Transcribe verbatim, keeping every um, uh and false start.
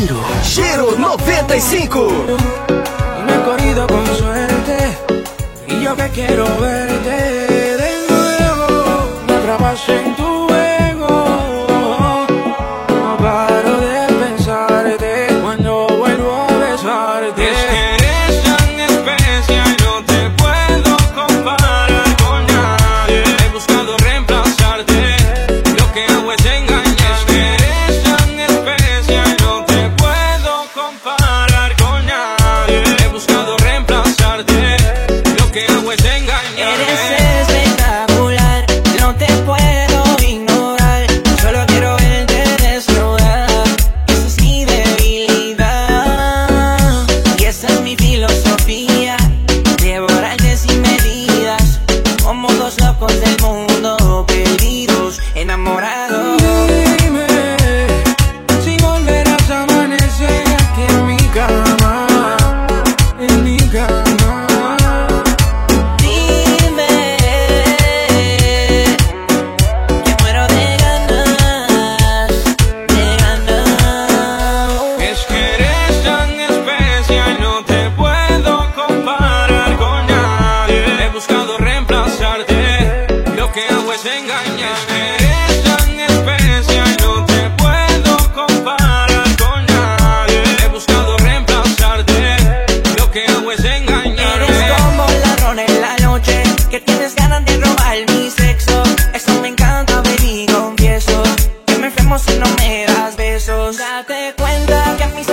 Giro. Giro noventa y cinco. Y me he corrido con suerte, y yo que quiero verte de nuevo. Me atrapas en tu ego, no paro de pensarte cuando vuelvo a besarte. Es que eres tan especial, no te puedo comparar con nadie. He buscado reemplazarte, lo que hago es engañarte. Es que eres tan especial, no te puedo comparar con nadie. He buscado reemplazarte, lo que hago es engañarte. Eres espectacular, no te puedo ignorar. Solo quiero verte desnuda, esa es mi debilidad. Y esa es mi filosofía, devorarte sin medidas, como dos locos del mundo, perdidos, enamorados. Dime si volverás a amanecer aquí en mi cama, en mi cama. Dime que muero de ganas, de ganas. Es que eres tan especial, no te puedo comparar con nadie. He buscado reemplazarte, lo que hago es engañar. Es que eres tan especial, no te puedo comparar con nadie. He buscado reemplazarte, lo que hago es engañar. Eres como un ladrón en la noche, que tienes ganas de robar mi sexo. Eso me encanta, baby, confieso que me enfermo si no me das besos. Date cuenta que a mis